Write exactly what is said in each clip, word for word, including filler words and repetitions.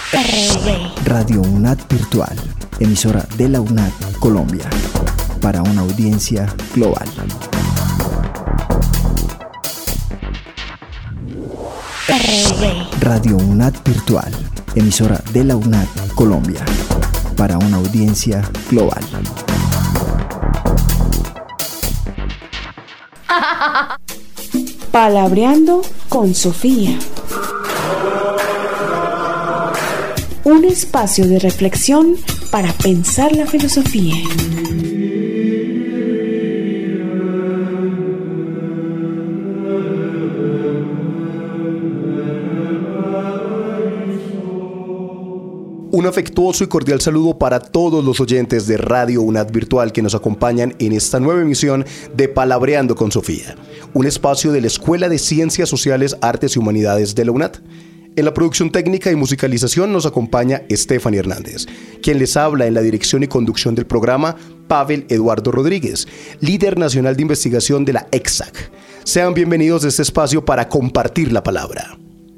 Radio UNAD Virtual, emisora de la UNAD Colombia, para una audiencia global. Radio UNAD Virtual, emisora de la UNAD Colombia, para una audiencia global. Palabreando con Sofía. Un espacio de reflexión para pensar la filosofía. Un afectuoso y cordial saludo para todos los oyentes de Radio UNAD Virtual que nos acompañan en esta nueva emisión de Palabreando con Sofía, un espacio de la Escuela de Ciencias Sociales, Artes y Humanidades de la UNAD. En la producción técnica y musicalización nos acompaña Stephanie Hernández, quien les habla en la dirección y conducción del programa, Pavel Eduardo Rodríguez, líder nacional de investigación de la EXAC. Sean bienvenidos a este espacio para compartir la palabra.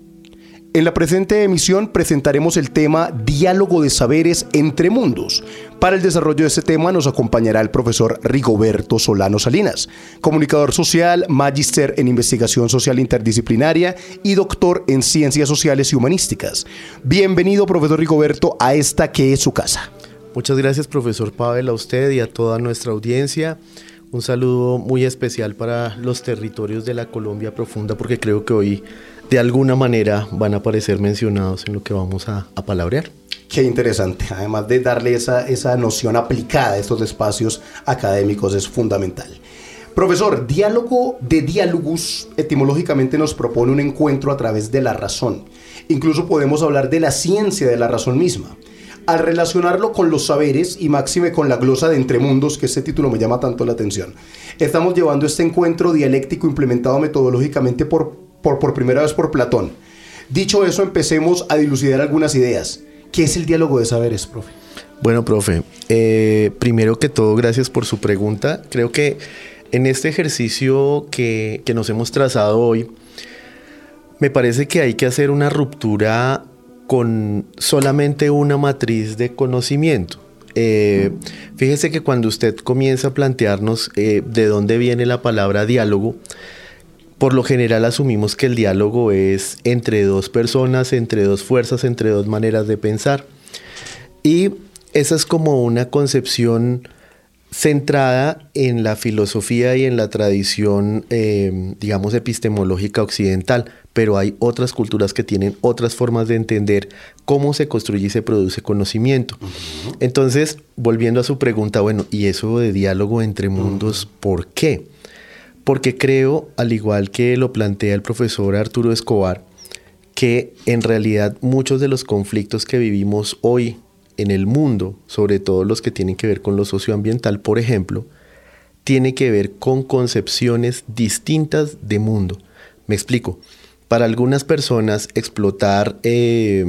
En la presente emisión presentaremos el tema Diálogo de Saberes entre Mundos. Para el desarrollo de este tema nos acompañará el profesor Rigoberto Solano Salinas, comunicador social, magíster en investigación social interdisciplinaria y doctor en ciencias sociales y humanísticas. Bienvenido, profesor Rigoberto, a esta que es su casa. Muchas gracias, profesor Pavel, a usted y a toda nuestra audiencia. Un saludo muy especial para los territorios de la Colombia profunda, porque creo que hoy de alguna manera van a aparecer mencionados en lo que vamos a, a palabrear. Qué interesante, además de darle esa, esa noción aplicada a estos espacios académicos es fundamental. Profesor, diálogo de dialogus etimológicamente nos propone un encuentro a través de la razón. Incluso podemos hablar de la ciencia de la razón misma. Al relacionarlo con los saberes y máxime con la glosa de Entre Mundos, que este título me llama tanto la atención, estamos llevando este encuentro dialéctico implementado metodológicamente por, por, por primera vez por Platón. Dicho eso, empecemos a dilucidar algunas ideas. ¿Qué es el diálogo de saberes, profe? Bueno, profe, eh, primero que todo, gracias por su pregunta. Creo que en este ejercicio que, que nos hemos trazado hoy, me parece que hay que hacer una ruptura con solamente una matriz de conocimiento. Eh, fíjese que cuando usted comienza a plantearnos eh, de dónde viene la palabra diálogo, por lo general asumimos que el diálogo es entre dos personas, entre dos fuerzas, entre dos maneras de pensar. Y esa es como una concepción centrada en la filosofía y en la tradición, eh, digamos, epistemológica occidental, pero hay otras culturas que tienen otras formas de entender cómo se construye y se produce conocimiento. Uh-huh. Entonces, volviendo a su pregunta, bueno, ¿y eso de diálogo entre mundos, uh-huh, por qué? Porque creo, al igual que lo plantea el profesor Arturo Escobar, que en realidad muchos de los conflictos que vivimos hoy en el mundo, sobre todo los que tienen que ver con lo socioambiental, por ejemplo, tiene que ver con concepciones distintas de mundo. Me explico. Para algunas personas, explotar eh,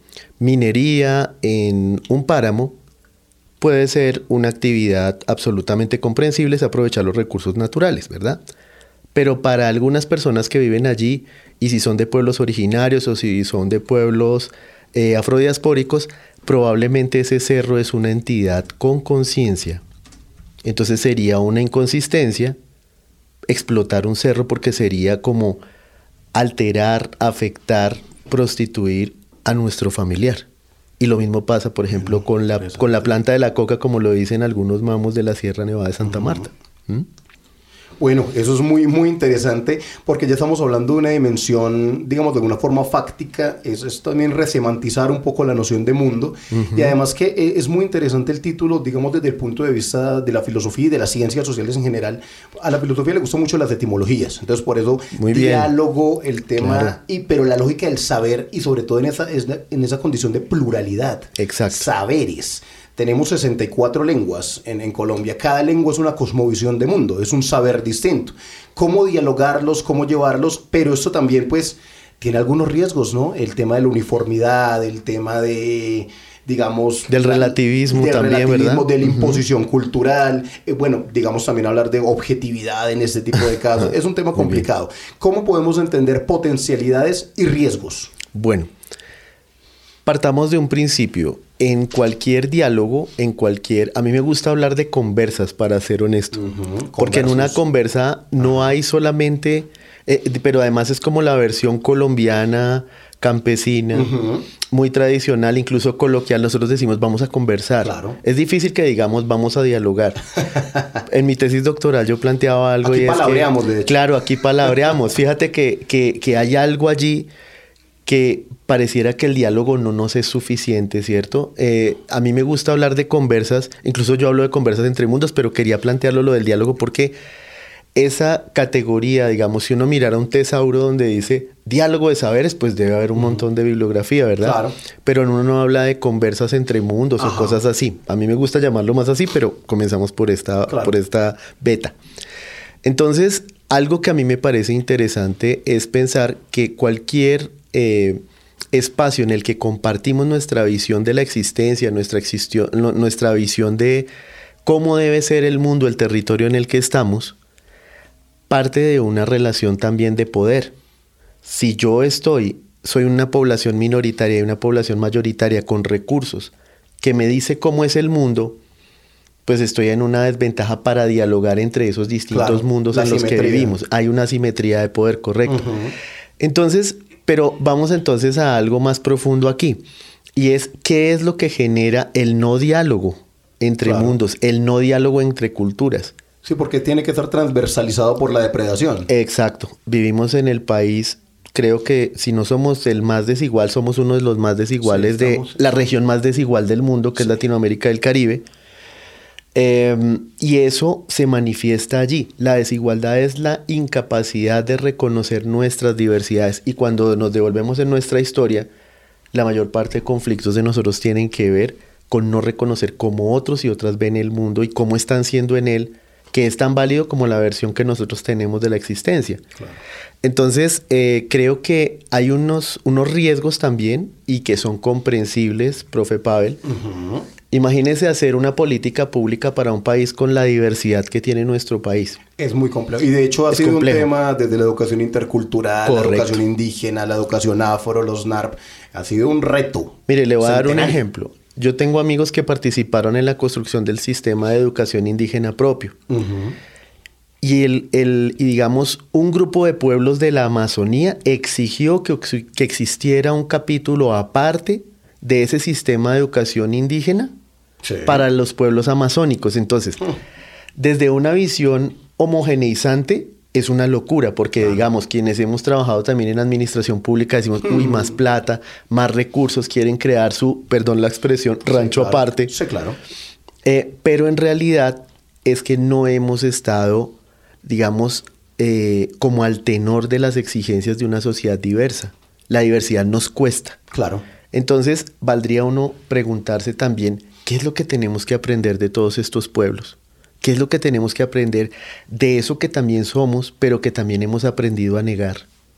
minería en un páramo puede ser una actividad absolutamente comprensible, es aprovechar los recursos naturales, ¿verdad? Pero para algunas personas que viven allí, y si son de pueblos originarios o si son de pueblos eh, afrodiaspóricos, probablemente ese cerro es una entidad con conciencia. Entonces sería una inconsistencia explotar un cerro, porque sería como alterar, afectar, prostituir a nuestro familiar. Y lo mismo pasa, por ejemplo, con la, con la planta de la coca, como lo dicen algunos mamos de la Sierra Nevada de Santa Marta. ¿Mm? Bueno, eso es muy, muy interesante, porque ya estamos hablando de una dimensión, digamos, de una forma fáctica. Es, es también resemantizar un poco la noción de mundo. Uh-huh. Y además que es muy interesante el título, digamos, desde el punto de vista de la filosofía y de las ciencias sociales en general. A la filosofía le gustan mucho las etimologías. Entonces, por eso, muy diálogo, bien, el tema, claro, y, pero la lógica del saber, y sobre todo en esa, en esa condición de pluralidad. Exacto. Saberes. Tenemos sesenta y cuatro lenguas en, en Colombia. Cada lengua es una cosmovisión de mundo, es un saber distinto. ¿Cómo dialogarlos, cómo llevarlos? Pero esto también, pues, tiene algunos riesgos, ¿no? El tema de la uniformidad, el tema de, digamos... Del relativismo del también, relativismo, ¿verdad? De la imposición uh-huh. cultural. Eh, bueno, digamos también hablar de objetividad en este tipo de casos. Es un tema complicado. ¿Cómo podemos entender potencialidades y riesgos? Bueno, Partamos de un principio. En cualquier diálogo, en cualquier... A mí me gusta hablar de conversas, para ser honesto. Uh-huh. Porque en una conversa no hay solamente... Eh, pero además es como la versión colombiana, campesina, uh-huh. muy tradicional, incluso coloquial. Nosotros decimos vamos a conversar. Claro. Es difícil que digamos vamos a dialogar. En mi tesis doctoral yo planteaba algo aquí y palabreamos, es que, de hecho. Claro, aquí palabreamos. Fíjate que, que, que hay algo allí que pareciera que el diálogo no nos es suficiente, ¿cierto? Eh, a mí me gusta hablar de conversas, incluso yo hablo de conversas entre mundos, pero quería plantearlo lo del diálogo porque esa categoría, digamos, si uno mirara un tesauro donde dice diálogo de saberes, pues debe haber un uh-huh. montón de bibliografía, ¿verdad? Claro. Pero uno no habla de conversas entre mundos Ajá. o cosas así. A mí me gusta llamarlo más así, pero comenzamos por esta, claro. por esta beta. Entonces, algo que a mí me parece interesante es pensar que cualquier eh, espacio en el que compartimos nuestra visión de la existencia, nuestra, existio- no, nuestra visión de cómo debe ser el mundo, el territorio en el que estamos, parte de una relación también de poder. Si yo estoy, soy una población minoritaria y una población mayoritaria con recursos que me dice cómo es el mundo, pues estoy en una desventaja para dialogar entre esos distintos claro, mundos en los que vivimos. Hay una asimetría de poder, correcto. Uh-huh. Entonces, pero vamos entonces a algo más profundo aquí. Y es, ¿qué es lo que genera el no diálogo entre claro. mundos? El no diálogo entre culturas. Sí, porque tiene que estar transversalizado por la depredación. Exacto. Vivimos en el país, creo que si no somos el más desigual, somos uno de los más desiguales sí, de la región más desigual del mundo, que sí. es Latinoamérica y el Caribe. Eh, y eso se manifiesta allí. La desigualdad es la incapacidad de reconocer nuestras diversidades. Y cuando nos devolvemos en nuestra historia, la mayor parte de conflictos de nosotros tienen que ver con no reconocer cómo otros y otras ven el mundo y cómo están siendo en él, que es tan válido como la versión que nosotros tenemos de la existencia. Claro. Entonces, eh, creo que hay unos, unos riesgos también y que son comprensibles, profe Pavel. Uh-huh. Imagínese hacer una política pública para un país con la diversidad que tiene nuestro país. Es muy complejo. Y de hecho ha es sido complejo. Un tema desde la educación intercultural, Correcto. La educación indígena, la educación afro, los N A R P. Ha sido un reto. Mire, le voy centenario. a dar un ejemplo. Yo tengo amigos que participaron en la construcción del sistema de educación indígena propio. Uh-huh. Y, el, el, y digamos, un grupo de pueblos de la Amazonía exigió que, que existiera un capítulo aparte de ese sistema de educación indígena sí. para los pueblos amazónicos. Entonces, uh. desde una visión homogeneizante, es una locura, porque ah. digamos, quienes hemos trabajado también en administración pública decimos, mm. uy, más plata, más recursos, quieren crear su, perdón la expresión, rancho sí, claro. aparte. Sí, claro. Eh, pero en realidad es que no hemos estado, digamos, eh, como al tenor de las exigencias de una sociedad diversa. La diversidad nos cuesta. Claro. Entonces, valdría uno preguntarse también, ¿qué es lo que tenemos que aprender de todos estos pueblos? ¿Qué es lo que tenemos que aprender de eso que también somos, pero que también hemos aprendido a negar?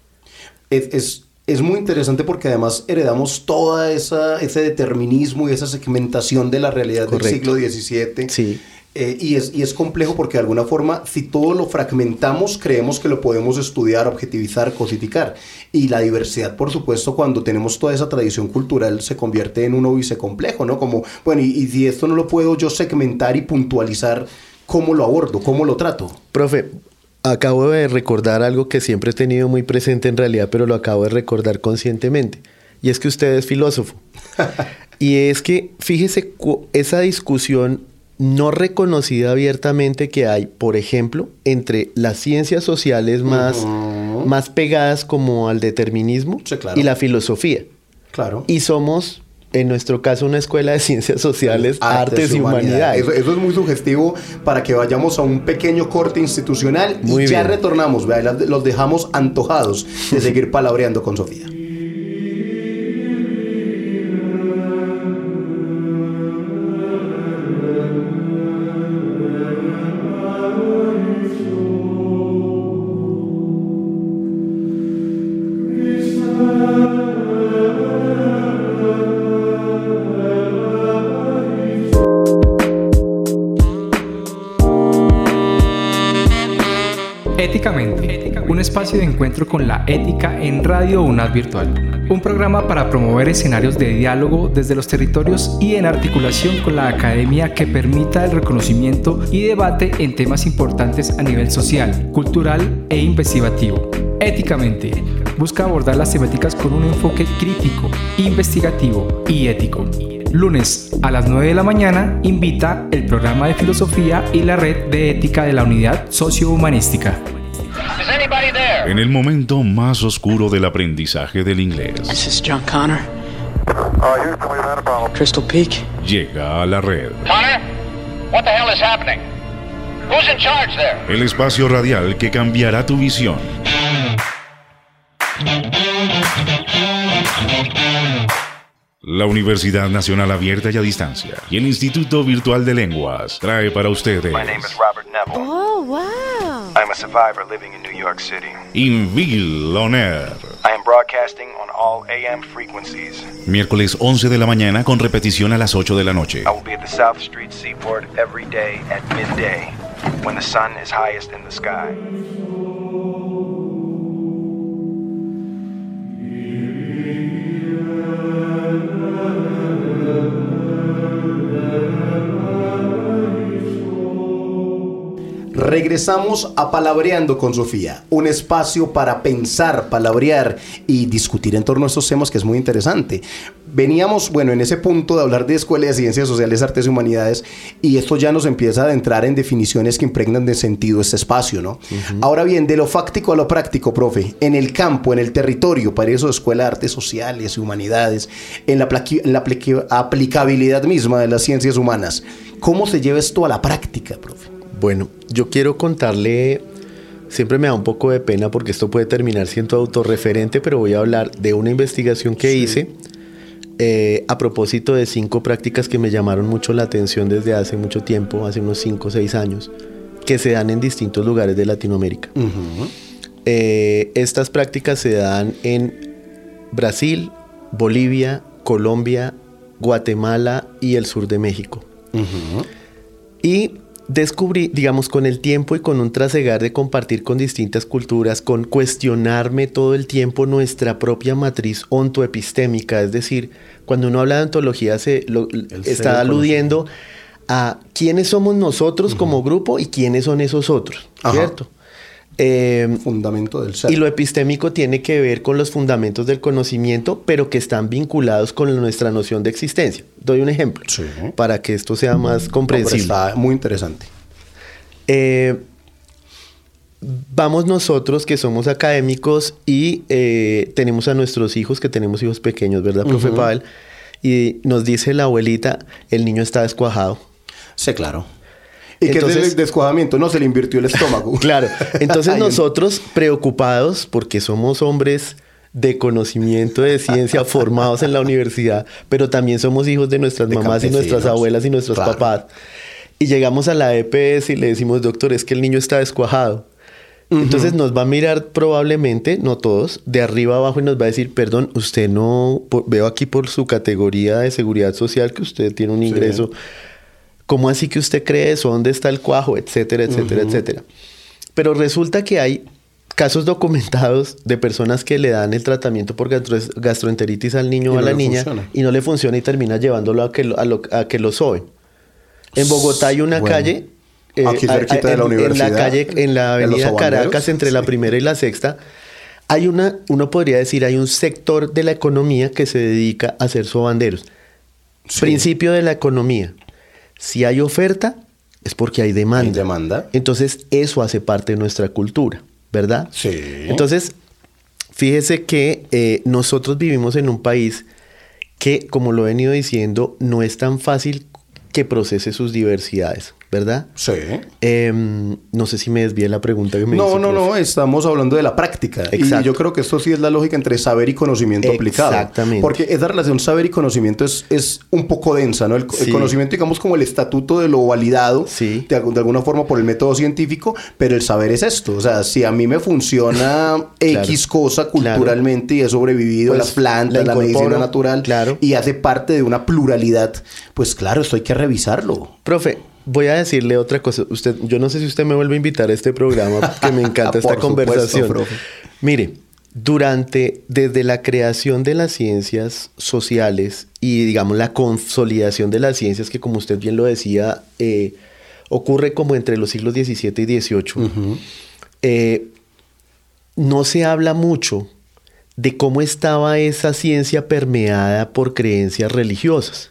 Es, es, es muy interesante porque además heredamos toda esa ese determinismo y esa segmentación de la realidad Correcto. Del siglo diecisiete. Sí. Eh, y, es, y es complejo porque de alguna forma, si todo lo fragmentamos, creemos que lo podemos estudiar, objetivizar, cosificar. Y la diversidad, por supuesto, cuando tenemos toda esa tradición cultural, se convierte en un óbice complejo, ¿no? Como, bueno, y, y si esto no lo puedo yo segmentar y puntualizar, ¿cómo lo abordo? ¿Cómo lo trato? Profe, acabo de recordar algo que siempre he tenido muy presente en realidad, pero lo acabo de recordar conscientemente. Y es que usted es filósofo. Y es que, fíjese, esa discusión no reconocida abiertamente que hay, por ejemplo, entre las ciencias sociales más, uh-huh. más pegadas como al determinismo sí, claro. y la filosofía. Claro. Y somos, en nuestro caso, una escuela de ciencias sociales, artes, artes y humanidades. humanidades. Eso, eso es muy sugestivo para que vayamos a un pequeño corte institucional muy y bien. Ya retornamos. ¿Vea? Los dejamos antojados de seguir palabreando con Sofía. Éticamente, un espacio de encuentro con la ética en Radio UNAD Virtual. Un programa para promover escenarios de diálogo desde los territorios y en articulación con la academia que permita el reconocimiento y debate en temas importantes a nivel social, cultural e investigativo. Éticamente, busca abordar las temáticas con un enfoque crítico, investigativo y ético. Lunes a las nueve de la mañana invita el programa de filosofía y la red de ética de la unidad sociohumanística. En el momento más oscuro del aprendizaje del inglés. This is John Connor. Crystal Peak. Llega a la red. Connor, what the hell is happening? Who's in charge there? El espacio radial que cambiará tu visión. La Universidad Nacional Abierta y a Distancia y el Instituto Virtual de Lenguas trae para ustedes. My name is Robert Neville. Oh, wow. I'm a survivor living in New York City. Invil On Air. I am broadcasting on all A M frequencies. Miércoles once de la mañana con repetición a las ocho de la noche. I will be at the South Street Seaport every day at midday when the sun is highest in the sky. Regresamos a Palabreando con Sofía, un espacio para pensar, palabrear y discutir en torno a estos temas que es muy interesante. Veníamos, bueno, en ese punto de hablar de Escuela de Ciencias Sociales, Artes y Humanidades, y esto ya nos empieza a adentrar en definiciones que impregnan de sentido este espacio, ¿no? Uh-huh. Ahora bien, de lo fáctico a lo práctico, profe, en el campo, en el territorio, para eso Escuela de Artes Sociales y Humanidades, en la, plaqui- en la apl- aplicabilidad misma de las ciencias humanas, ¿cómo se lleva esto a la práctica, profe? Bueno, yo quiero contarle, siempre me da un poco de pena porque esto puede terminar siendo autorreferente, pero voy a hablar de una investigación que sí. hice eh, a propósito de cinco prácticas que me llamaron mucho la atención desde hace mucho tiempo, hace unos cinco o seis años, que se dan en distintos lugares de Latinoamérica. Uh-huh. Eh, estas prácticas se dan en Brasil, Bolivia, Colombia, Guatemala y el sur de México. Uh-huh. Y descubrí, digamos, con el tiempo y con un trasegar de compartir con distintas culturas, con cuestionarme todo el tiempo nuestra propia matriz ontoepistémica, es decir, cuando uno habla de ontología se lo, está aludiendo a quiénes somos nosotros uh-huh. como grupo y quiénes son esos otros, Ajá. ¿cierto? Eh, Fundamento del ser. Y lo epistémico tiene que ver con los fundamentos del conocimiento, pero que están vinculados con nuestra noción de existencia. Doy un ejemplo sí. para que esto sea más comprensible. No, está muy interesante. Eh, vamos nosotros que somos académicos y eh, tenemos a nuestros hijos, que tenemos hijos pequeños, ¿verdad, profe uh-huh. Pavel? Y nos dice la abuelita, el niño está descuajado. Sí, claro. ¿Y entonces, qué es el descuajamiento? No, se le invirtió el estómago. Claro. Entonces nosotros preocupados, porque somos hombres de conocimiento, de ciencia, formados en la universidad, pero también somos hijos de nuestras de mamás y nuestras abuelas y nuestros claro. papás. Y llegamos a la E P S y le decimos, doctor, es que el niño está descuajado. Uh-huh. Entonces nos va a mirar probablemente, no todos, de arriba abajo y nos va a decir, perdón, usted no, por, veo aquí por su categoría de seguridad social que usted tiene un ingreso... Sí. ¿Cómo así que usted cree eso? ¿Dónde está el cuajo? Etcétera, etcétera, uh-huh. etcétera. Pero resulta que hay casos documentados de personas que le dan el tratamiento por gastro- gastroenteritis al niño o a la niña funciona. Y no le funciona y termina llevándolo a que lo, a lo, a que lo sobe. En Bogotá hay una bueno, calle... Eh, aquí cerquita a, a, de la en, universidad. En la calle, en la avenida Caracas, entre sí. la primera y la sexta, hay una, uno podría decir, hay un sector de la economía que se dedica a hacer sobanderos. Sí. Principio de la economía. Si hay oferta, es porque hay demanda. Hay demanda. Entonces, eso hace parte de nuestra cultura, ¿verdad? Sí. Entonces, fíjese que eh, nosotros vivimos en un país que, como lo he venido diciendo, no es tan fácil que procese sus diversidades, ¿verdad? Sí. Eh, no sé si me desvié la pregunta que me No, hizo, no, profe. no, estamos hablando de la práctica. Exacto. Y yo creo que esto sí es la lógica entre saber y conocimiento aplicado. Exactamente. Porque esa relación saber y conocimiento es, es un poco densa, ¿no? El, sí. el conocimiento, digamos, como el estatuto de lo validado, sí. de, de alguna forma por el método científico, pero el saber es esto. O sea, si a mí me funciona claro. X cosa culturalmente claro. y he sobrevivido pues, a las plantas, la, la medicina natural, claro. y hace parte de una pluralidad, pues claro, esto hay que revisarlo. Profe, voy a decirle otra cosa. Usted, yo no sé si usted me vuelve a invitar a este programa, porque me encanta esta conversación. Supuesto, mire, durante, desde la creación de las ciencias sociales y, digamos, la consolidación de las ciencias, que como usted bien lo decía, eh, ocurre como entre los siglos diecisiete y dieciocho, uh-huh. eh, no se habla mucho de cómo estaba esa ciencia permeada por creencias religiosas.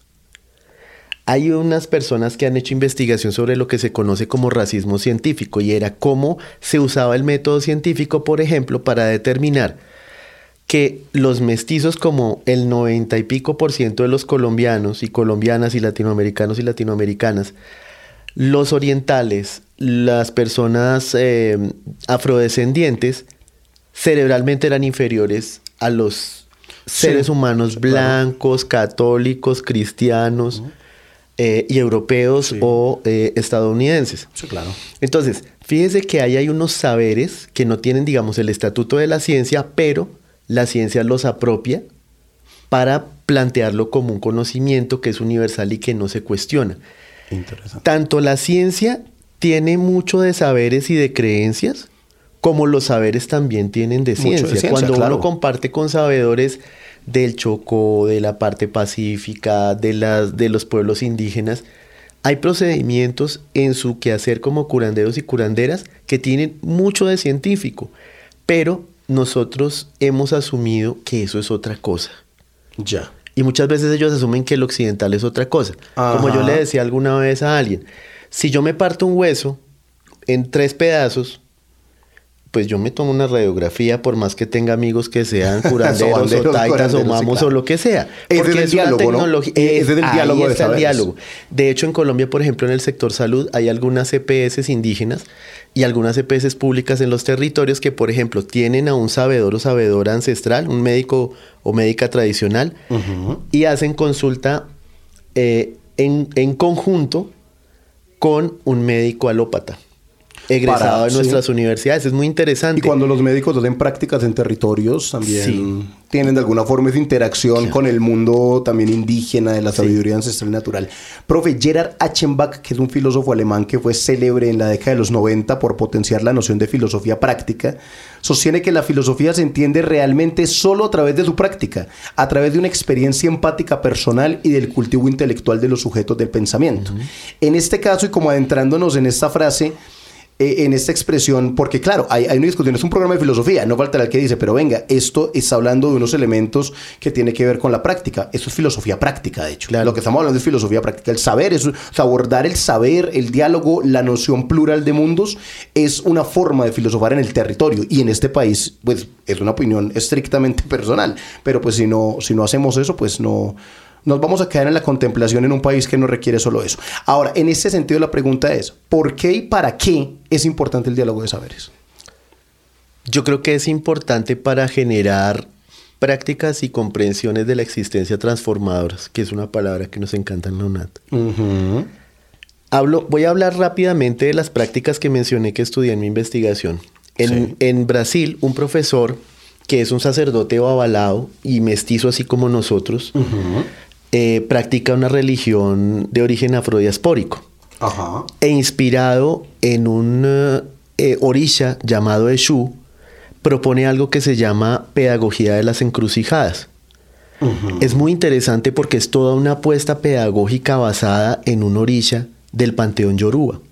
Hay unas personas que han hecho investigación sobre lo que se conoce como racismo científico, y era cómo se usaba el método científico, por ejemplo, para determinar que los mestizos, como el noventa y pico por ciento de los colombianos y colombianas y latinoamericanos y latinoamericanas, los orientales, las personas eh, afrodescendientes, cerebralmente eran inferiores a los seres sí, humanos sí, blancos, claro. católicos, cristianos uh-huh. eh, y europeos sí. o eh, estadounidenses. Sí, claro. Entonces, fíjese que ahí hay unos saberes que no tienen, digamos, el estatuto de la ciencia, pero la ciencia los apropia para plantearlo como un conocimiento que es universal y que no se cuestiona. Interesante. Tanto la ciencia tiene mucho de saberes y de creencias, como los saberes también tienen de ciencia. De ciencia Cuando claro. uno comparte con sabedores del Chocó, de la parte pacífica, de, las, de los pueblos indígenas, hay procedimientos en su quehacer como curanderos y curanderas que tienen mucho de científico, pero nosotros hemos asumido que eso es otra cosa. Ya. Y muchas veces ellos asumen que el occidental es otra cosa. Ajá. Como yo le decía alguna vez a alguien, si yo me parto un hueso en tres pedazos, pues yo me tomo una radiografía, por más que tenga amigos que sean curanderos o taitas o mamos sí, claro. o lo que sea. Ese porque es el diálogo, tecnología, ¿no? es, Ese es el diálogo de saberes. El diálogo. De hecho, en Colombia, por ejemplo, en el sector salud, hay algunas C P S indígenas y algunas C P S públicas en los territorios que, por ejemplo, tienen a un sabedor o sabedora ancestral, un médico o médica tradicional, uh-huh. y hacen consulta eh, en, en conjunto con un médico alópata egresado Para, de nuestras sí. universidades. Es muy interesante. Y cuando los médicos hacen prácticas en territorios, también sí. tienen de alguna forma esa interacción claro. con el mundo también indígena, de la sabiduría sí. ancestral y natural. Profe, Gerhard Achenbach, que es un filósofo alemán que fue célebre en la década de los noventa por potenciar la noción de filosofía práctica, sostiene que la filosofía se entiende realmente solo a través de su práctica, a través de una experiencia empática personal y del cultivo intelectual de los sujetos del pensamiento. Uh-huh. En este caso, y como adentrándonos en esta frase, en esta expresión, porque claro, hay, hay una discusión, es un programa de filosofía, no faltará el que dice, pero venga, esto está hablando de unos elementos que tiene que ver con la práctica. Esto es filosofía práctica, de hecho. Claro. Lo que estamos hablando es filosofía práctica. El saber, es, o sea, abordar el saber, el diálogo, la noción plural de mundos, es una forma de filosofar en el territorio. Y en este país, pues, es una opinión estrictamente personal. Pero pues si no, si no hacemos eso, pues no... Nos vamos a quedar en la contemplación en un país que no requiere solo eso. Ahora, en este sentido, la pregunta es, ¿por qué y para qué es importante el diálogo de saberes? Yo creo que es importante para generar prácticas y comprensiones de la existencia transformadoras, que es una palabra que nos encanta en la U N A T. Uh-huh. Hablo, voy a hablar rápidamente de las prácticas que mencioné que estudié en mi investigación. En, sí. en Brasil, un profesor que es un sacerdote babalao y mestizo así como nosotros, uh-huh. eh, practica una religión de origen afrodiaspórico. Uh-huh. E inspirado en un uh, eh, orisha llamado Eshu, propone algo que se llama pedagogía de las encrucijadas. Uh-huh. Es muy interesante porque es toda una apuesta pedagógica basada en un orisha del panteón yoruba.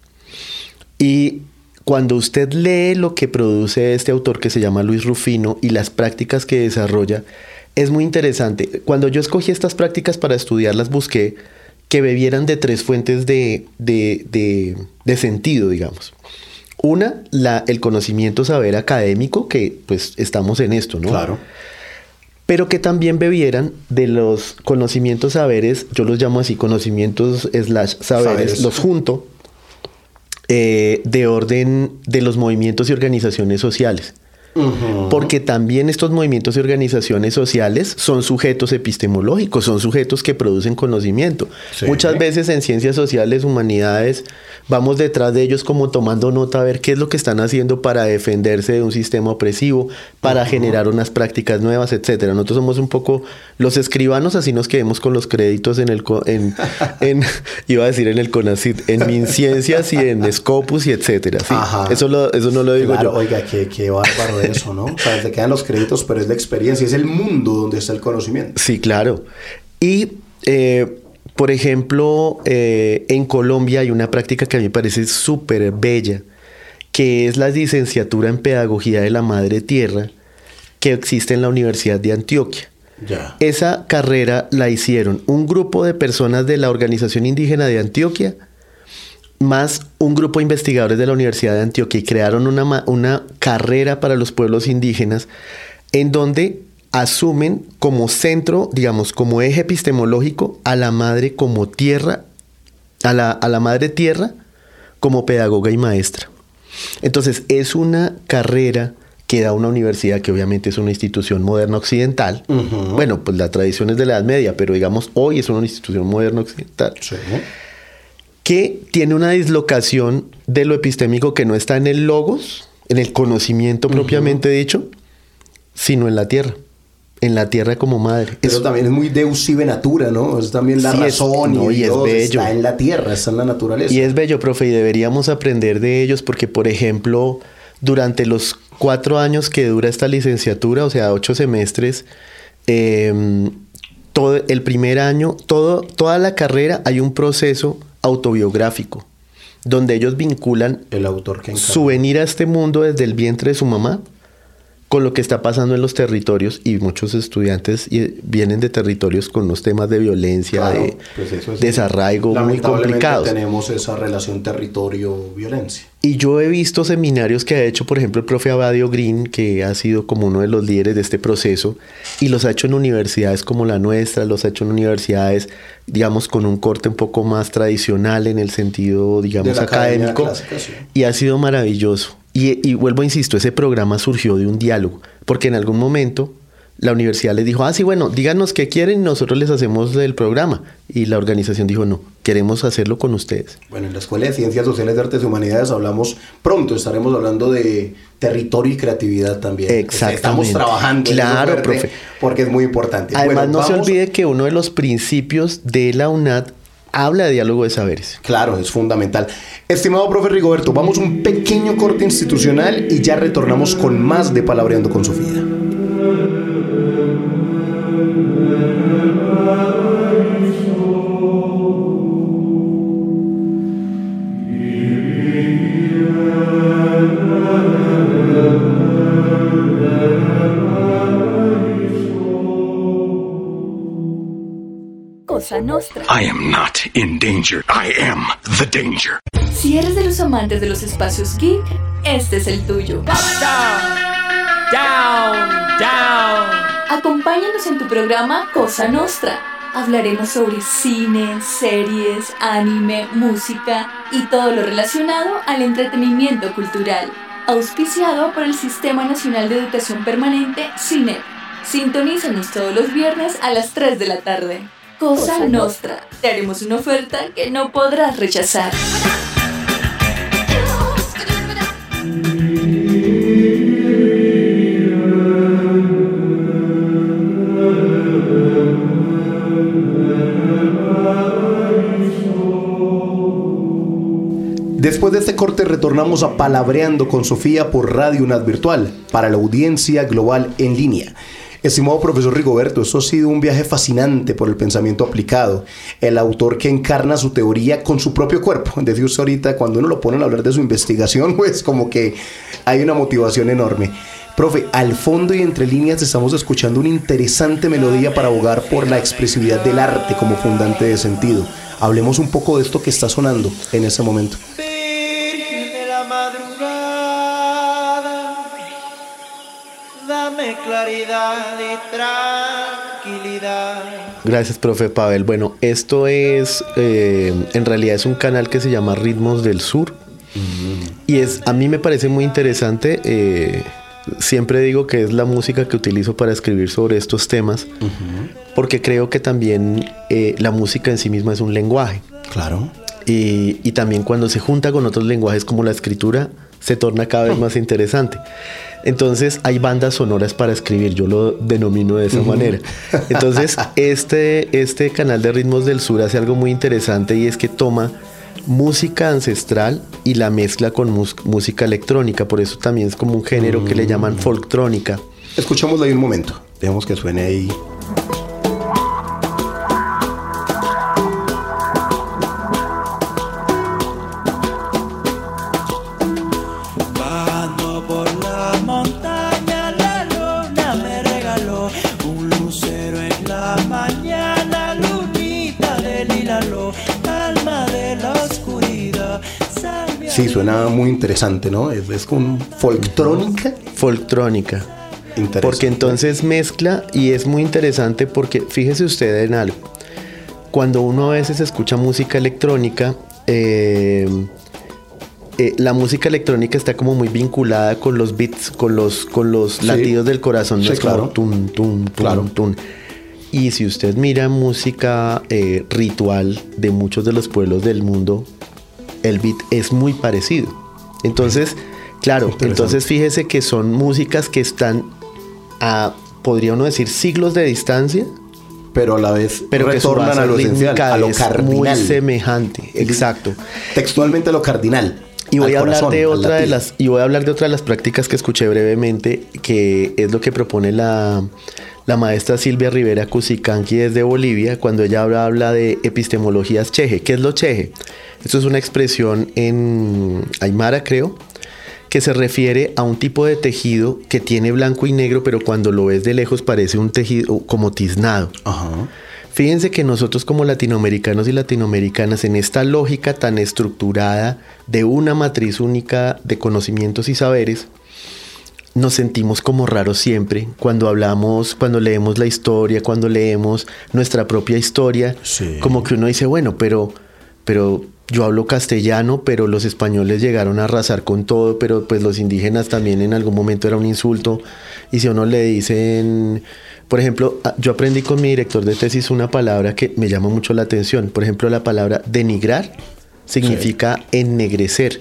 Y cuando usted lee lo que produce este autor que se llama Luis Rufino y las prácticas que desarrolla, es muy interesante. Cuando yo escogí estas prácticas para estudiarlas, busqué que bebieran de tres fuentes de, de, de, de sentido, digamos. Una, la, el conocimiento, saber académico, que pues estamos en esto, ¿no? Claro. Pero que también bebieran de los conocimientos, saberes, yo los llamo así, conocimientos slash saberes, saberes. Los junto, eh, de orden de los movimientos y organizaciones sociales. Uh-huh. Porque también estos movimientos y organizaciones sociales son sujetos epistemológicos, son sujetos que producen conocimiento. Sí. Muchas veces en ciencias sociales, humanidades, vamos detrás de ellos como tomando nota a ver qué es lo que están haciendo para defenderse de un sistema opresivo, para uh-huh. generar unas prácticas nuevas, etcétera. Nosotros somos un poco los escribanos, así nos quedemos con los créditos en el en, en iba a decir en el CONACYT, en MinCiencias y en Scopus y etcétera. Sí. Eso lo, eso no lo digo claro, yo. Oiga, qué, qué bárbaro eso, ¿no? O sea, te quedan los créditos, pero es la experiencia, es el mundo donde está el conocimiento. Sí, claro. Y, eh, por ejemplo, eh, en Colombia hay una práctica que a mí me parece súper bella, que es la licenciatura en Pedagogía de la Madre Tierra, que existe en la Universidad de Antioquia. Ya. Esa carrera la hicieron un grupo de personas de la Organización Indígena de Antioquia, más un grupo de investigadores de la Universidad de Antioquia, y crearon una, una carrera para los pueblos indígenas en donde asumen como centro, digamos, como eje epistemológico a la madre como tierra, a la, a la madre tierra como pedagoga y maestra. Entonces es una carrera que da una universidad que obviamente es una institución moderna occidental. Uh-huh. Bueno, pues la tradición es de la Edad Media, pero digamos hoy es una institución moderna occidental. Sí. Que tiene una dislocación de lo epistémico que no está en el logos, en el conocimiento propiamente uh-huh. dicho, sino en la tierra, en la tierra como madre. Pero es, también es muy deus sive natura, ¿no? Es también la sí, razón es, no, y, y Dios es bello. Está en la tierra, está en la naturaleza. Y es bello, profe, y deberíamos aprender de ellos porque, por ejemplo, durante los cuatro años que dura esta licenciatura, o sea, ocho semestres, eh, todo el primer año, todo, toda la carrera hay un proceso autobiográfico, donde ellos vinculan el autor que su venir a este mundo desde el vientre de su mamá con lo que está pasando en los territorios, y muchos estudiantes vienen de territorios con unos temas de violencia, claro, de pues eso es desarraigo muy complicados. Tenemos esa relación territorio-violencia. Y yo he visto seminarios que ha hecho, por ejemplo, el profe Abadio Green, que ha sido como uno de los líderes de este proceso, y los ha hecho en universidades como la nuestra, los ha hecho en universidades, digamos, con un corte un poco más tradicional en el sentido, digamos, académico, clásica, sí. Y ha sido maravilloso. Y, y vuelvo, insisto, ese programa surgió de un diálogo, porque en algún momento la universidad les dijo, ah, sí, bueno, díganos qué quieren y nosotros les hacemos el programa. Y la organización dijo, no, queremos hacerlo con ustedes. Bueno, en la Escuela de Ciencias Sociales de Artes y Humanidades hablamos pronto, estaremos hablando de territorio y creatividad también. Exactamente. Estamos trabajando claro, en eso fuerte, profe. Porque es muy importante. Además, bueno, no vamos... se olvide que uno de los principios de la UNAD habla de diálogo de saberes. Claro, es fundamental. Estimado profe Rigoberto, vamos a un pequeño corte institucional y ya retornamos con más de Palabreando con Sofía. Cosa Nostra. I am not in danger. I am the danger. Si eres de los amantes de los espacios geek, este es el tuyo. Down, down, down. Acompáñanos en tu programa Cosa Nostra. Hablaremos sobre cine, series, anime, música y todo lo relacionado al entretenimiento cultural. Auspiciado por el Sistema Nacional de Educación Permanente, SINEP. Sintonízanos todos los viernes a las tres de la tarde. Cosa Nostra. Te haremos una oferta que no podrás rechazar. Después de este corte retornamos a Palabreando con Sofía por Radio UNAD Virtual para la audiencia global en línea. Estimado profesor Rigoberto, esto ha sido un viaje fascinante por el pensamiento aplicado, el autor que encarna su teoría con su propio cuerpo. Decía usted ahorita, cuando uno lo pone a hablar de su investigación, pues como que hay una motivación enorme. Profe, al fondo y entre líneas estamos escuchando una interesante melodía para abogar por la expresividad del arte como fundante de sentido. Hablemos un poco de esto que está sonando en ese momento. Virgen de la madrugada, dame claridad y tranquilidad. Gracias, profe Pavel. Bueno, esto es, eh, en realidad es un canal que se llama Ritmos del Sur. Mm. Y es, a mí me parece muy interesante. Eh, siempre digo que es la música que utilizo para escribir sobre estos temas, uh-huh. porque creo que también eh, la música en sí misma es un lenguaje. Claro. Y, y también cuando se junta con otros lenguajes como la escritura, se torna cada vez uh-huh. más interesante. Entonces hay bandas sonoras para escribir, yo lo denomino de esa uh-huh. manera. Entonces este, este canal de Ritmos del Sur hace algo muy interesante, y es que toma música ancestral y la mezcla con mus- música electrónica. Por eso también es como un género uh-huh. que le llaman folktrónica. Escuchémoslo ahí un momento, dejemos que suene ahí. Sí, suena muy interesante, ¿no? Es, es como folktrónica. Folktrónica. Porque entonces mezcla, y es muy interesante porque fíjese usted en algo. Cuando uno a veces escucha música electrónica, eh, eh, la música electrónica está como muy vinculada con los beats, con los, con los sí. latidos del corazón. Sí, es claro. como tum, tum, tum, claro. tum. Y si usted mira música eh, ritual de muchos de los pueblos del mundo, el beat es muy parecido. Entonces, claro, entonces fíjese que son músicas que están a, podría uno decir, siglos de distancia, pero a la vez pero retornan que a lo esencial, a lo cardinal. Muy semejante, exacto. Textualmente a lo cardinal. Y voy a corazón, hablar de otra de las y voy a hablar de otra de las prácticas que escuché brevemente, que es lo que propone la la maestra Silvia Rivera Cusicanqui desde Bolivia, cuando ella habla, habla de epistemologías cheje. ¿Qué es lo cheje? Esto es una expresión en aymara, creo, que se refiere a un tipo de tejido que tiene blanco y negro, pero cuando lo ves de lejos parece un tejido como tiznado. Ajá. Fíjense que nosotros como latinoamericanos y latinoamericanas, en esta lógica tan estructurada de una matriz única de conocimientos y saberes, nos sentimos como raros siempre cuando hablamos, cuando leemos la historia, cuando leemos nuestra propia historia. Sí. Como que uno dice, bueno, pero, pero yo hablo castellano, pero los españoles llegaron a arrasar con todo, pero pues los indígenas también en algún momento era un insulto. Y si a uno le dicen, por ejemplo, yo aprendí con mi director de tesis una palabra que me llama mucho la atención. Por ejemplo, la palabra denigrar significa sí. ennegrecer.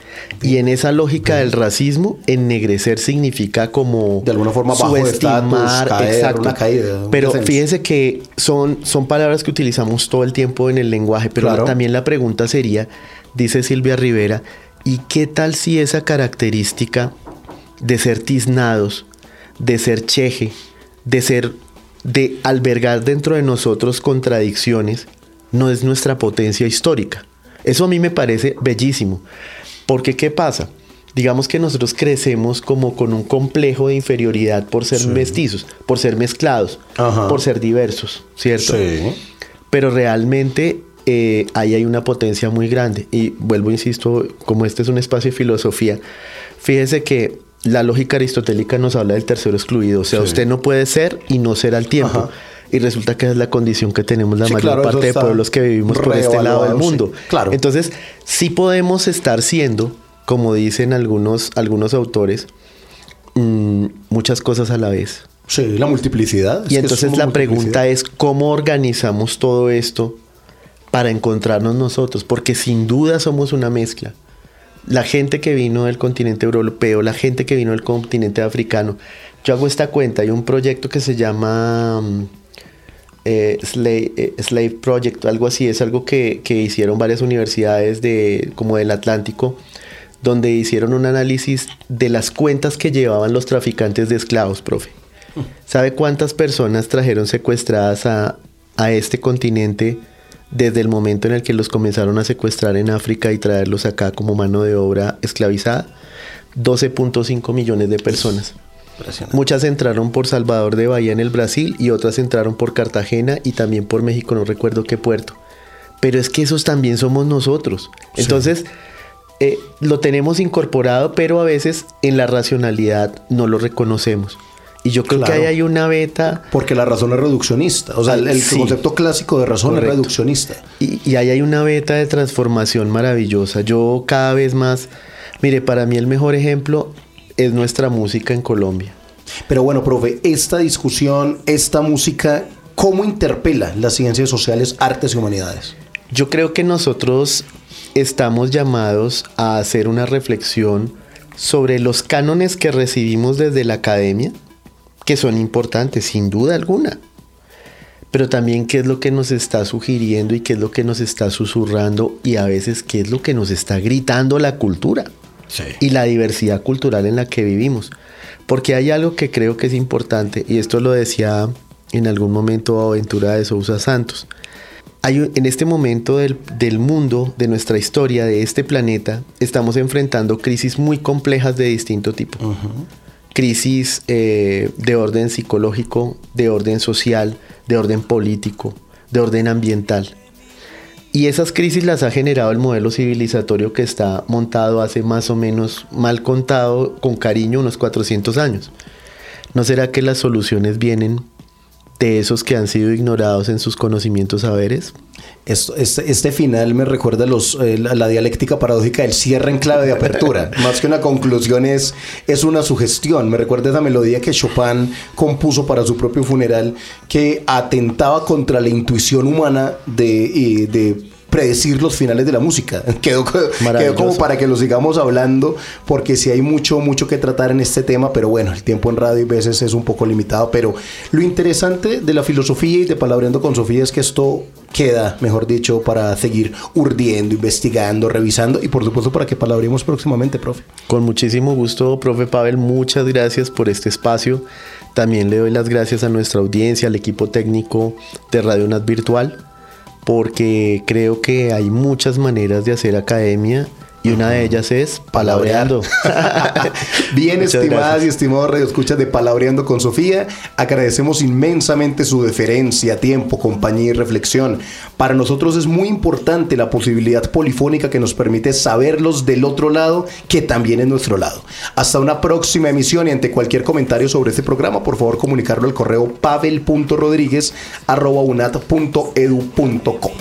Y en esa lógica del racismo, ennegrecer significa como de alguna forma bajo de estatus, caer, exacto. una caída. Un pero descenso. Fíjense que son, son palabras que utilizamos todo el tiempo en el lenguaje, pero claro. también la pregunta sería, dice Silvia Rivera, ¿y qué tal si esa característica de ser tiznados, de ser cheje, de ser, de albergar dentro de nosotros contradicciones, no es nuestra potencia histórica? Eso a mí me parece bellísimo. Porque, ¿qué pasa? Digamos que nosotros crecemos como con un complejo de inferioridad por ser sí. mestizos, por ser mezclados, Ajá. por ser diversos, ¿cierto? Sí. Pero realmente eh, ahí hay una potencia muy grande. Y vuelvo, insisto, como este es un espacio de filosofía, fíjese que la lógica aristotélica nos habla del tercero excluido. O sea, sí. usted no puede ser y no ser al tiempo. Ajá. Y resulta que es la condición que tenemos la sí, mayor claro, parte de pueblos que vivimos por este lado del mundo. Sí, claro. Entonces, sí podemos estar siendo, como dicen algunos, algunos autores, mmm, muchas cosas a la vez. Sí, la multiplicidad. Y entonces la pregunta es, ¿cómo organizamos todo esto para encontrarnos nosotros? Porque sin duda somos una mezcla. La gente que vino del continente europeo, la gente que vino del continente africano. Yo hago esta cuenta, hay un proyecto que se llama... Eh, Slave, eh, Slave Project, algo así, es algo que, que hicieron varias universidades de, como del Atlántico, donde hicieron un análisis de las cuentas que llevaban los traficantes de esclavos, profe. ¿Sabe cuántas personas trajeron secuestradas a, a este continente desde el momento en el que los comenzaron a secuestrar en África y traerlos acá como mano de obra esclavizada? doce punto cinco millones de personas. Muchas entraron por Salvador de Bahía en el Brasil y otras entraron por Cartagena y también por México, no recuerdo qué puerto. Pero es que esos también somos nosotros. Sí. Entonces, eh, lo tenemos incorporado, pero a veces en la racionalidad no lo reconocemos. Y yo creo claro. que ahí hay una beta... Porque la razón es reduccionista. O sea, el, el sí. concepto clásico de razón Correcto. es reduccionista. Y, y ahí hay una beta de transformación maravillosa. Yo cada vez más... Mire, para mí el mejor ejemplo... es nuestra música en Colombia. Pero bueno, profe, esta discusión, esta música, ¿cómo interpela las ciencias sociales, artes y humanidades? Yo creo que nosotros estamos llamados a hacer una reflexión sobre los cánones que recibimos desde la academia, que son importantes, sin duda alguna, pero también qué es lo que nos está sugiriendo y qué es lo que nos está susurrando y a veces qué es lo que nos está gritando la cultura, sí, y la diversidad cultural en la que vivimos. Porque hay algo que creo que es importante, y esto lo decía en algún momento Ventura de Sousa Santos. Hay, en este momento del, del mundo, de nuestra historia, de este planeta, estamos enfrentando crisis muy complejas de distinto tipo. Uh-huh. Crisis eh, de orden psicológico, de orden social, de orden político, de orden ambiental. Y esas crisis las ha generado el modelo civilizatorio que está montado hace más o menos, mal contado, con cariño, unos cuatrocientos años. ¿No será que las soluciones vienen de esos que han sido ignorados en sus conocimientos saberes? Esto, este, este final me recuerda los, eh, la, la dialéctica paradójica del cierre en clave de apertura. Más que una conclusión es, es una sugestión. Me recuerda esa melodía que Chopin compuso para su propio funeral, que atentaba contra la intuición humana de, eh, de predecir los finales de la música. Quedó, quedó como para que lo sigamos hablando, porque sí hay mucho, mucho que tratar en este tema, pero bueno, el tiempo en radio a veces es un poco limitado, pero lo interesante de la filosofía y de Palabreando con Sofía es que esto queda, mejor dicho, para seguir urdiendo, investigando, revisando y por supuesto para que palabremos próximamente, profe. Con muchísimo gusto, profe Pavel, muchas gracias por este espacio. También le doy las gracias a nuestra audiencia, al equipo técnico de Radio UNAD Virtual, porque creo que hay muchas maneras de hacer academia y una de ellas es palabreando. Bien, muchas estimadas gracias. Y estimados radioescuchas de Palabreando con Sofía, agradecemos inmensamente su deferencia, tiempo, compañía y reflexión. Para nosotros es muy importante la posibilidad polifónica que nos permite saberlos del otro lado, que también es nuestro lado. Hasta una próxima emisión, y ante cualquier comentario sobre este programa, por favor comunicarlo al correo pavel punto rodríguez arroba unad punto edu punto co.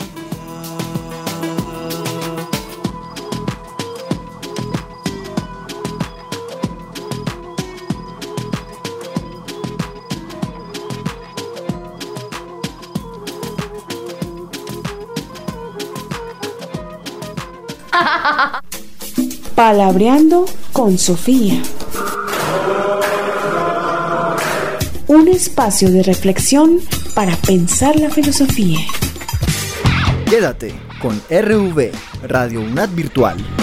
Palabreando con Sofía. Un espacio de reflexión para pensar la filosofía. Quédate con R V, Radio UNAD Virtual.